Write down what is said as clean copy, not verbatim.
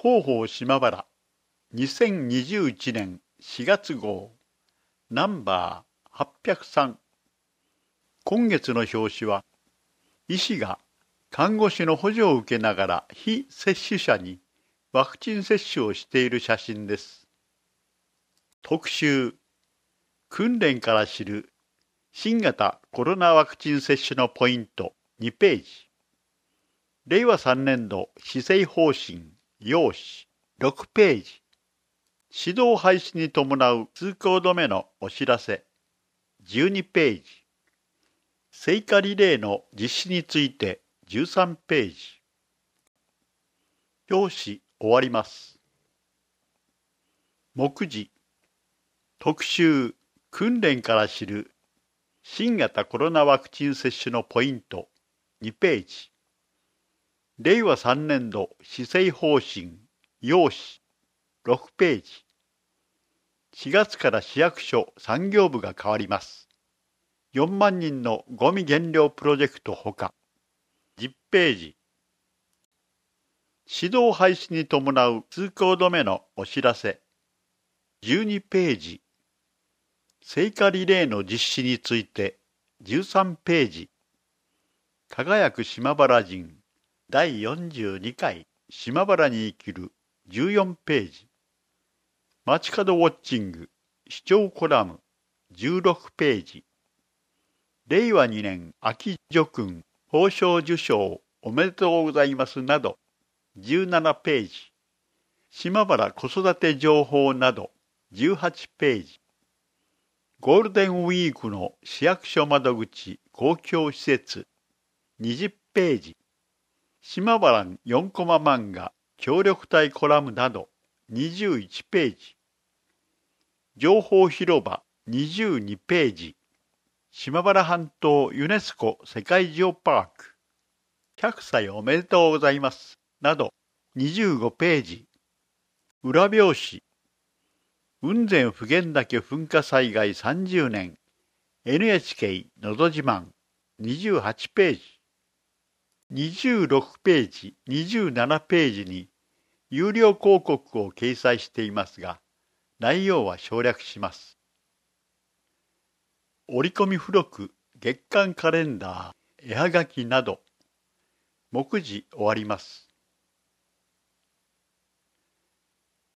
広報島原2021年4月号ナンバー803。今月の表紙は、医師が看護師の補助を受けながら非接種者にワクチン接種をしている写真です。特集、訓練から知る新型コロナワクチン接種のポイント2ページ。令和3年度施政方針要旨6ページ。指導廃止に伴う通行止めのお知らせ12ページ。聖火リレーの実施について13ページ。表紙終わります。目次、特集、訓練から知る新型コロナワクチン接種のポイント2ページ。令和3年度施政方針要旨6ページ。4月から市役所産業部が変わります。4万人のゴミ減量プロジェクトほか。10ページ。指導廃止に伴う通行止めのお知らせ。12ページ。聖火リレーの実施について13ページ。輝く島原人第42回島原に生きる14ページ。街角ウォッチング視聴コラム16ページ。令和2年秋叙勲褒章受章おめでとうございますなど17ページ。島原子育て情報など18ページ。ゴールデンウィークの市役所窓口公共施設20ページ。島原4コマ漫画協力隊コラムなど21ページ。情報広場22ページ。島原半島ユネスコ世界ジオパーク100歳おめでとうございますなど25ページ。裏表紙、雲仙普賢岳噴火災害30年 NHK のど自慢28ページ。26ページ、27ページに有料広告を掲載していますが、内容は省略します。折り込み付録、月間カレンダー、絵はがきなど、目次終わります。